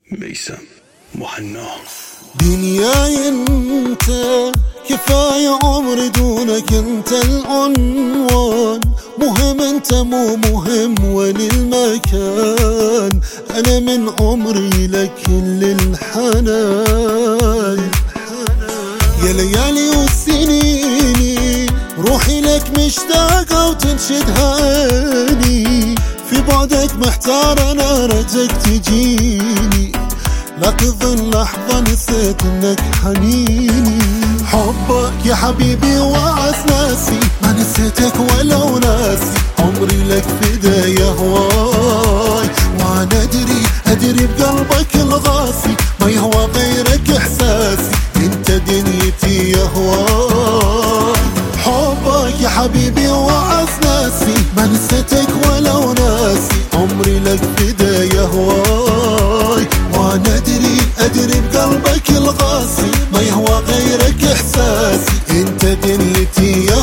ميسم مهنا. دنياي انت كفاية عمري دونك، انت العنوان، مهم انت مو مهم ولي المكان، انا من عمري لك كل الحنان. يا ليالي وسنيني روحي لك مشتاقة وتنشد هاني، في بعدك محتار انا رجك تجيني، لا تظن لحظة نسيت انك حنيني. حبك يا حبيبي وعز ناسي، ما نسيتك ولو ناسي، عمري لك فدا يا هواي، وانا ادري بقلبك الغاسي، ما يهوى غيرك احساسي، انت دنيتي يا هواي. حبك يا حبيبي وعز ناسي، ما نسيتك ولو ناسي، عمري لك فدا يا هواي، وانا ادري بقلبك الغاسي، ما يهوى غيرك احساسي، انت دنيتي يا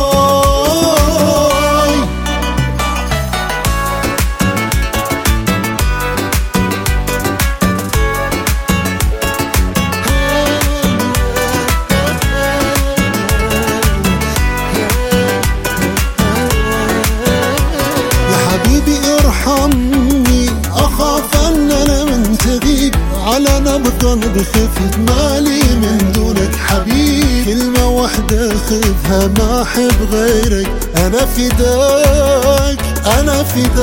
هواي. يا حبيبي ارحمني، اخاف ان انا من تغيب، على نبض قلبي خفت مالي من دونك حبيب، كلمة واحدة خذها ما احب غيرك، انا فداك انا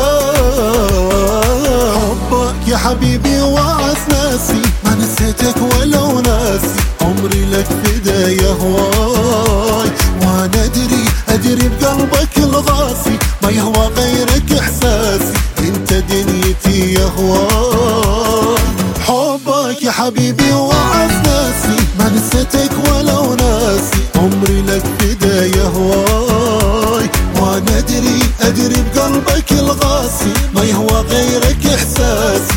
فداك. حبك يا حبيبي وعز ناسي، ما نسيتك ولو ناسي، عمري لك فدا يا هواي، وانا ادري بقلبك الغاسي، ما يهوى غيرك احساسي، انت دنيتي يا هواي. حبك يا حبيبي وعز ناسي، ما نسيتك ولو ناسي، عمري لك فدا يا هواي، وانا ادري بقلبك الغاسي، ما يهوى غيرك احساسي،